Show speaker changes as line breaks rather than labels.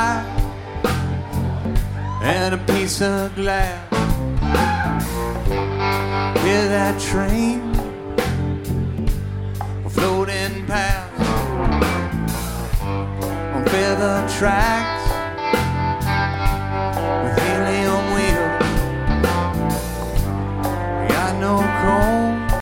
pie and a piece of glass. Hear that train floating past on feather track.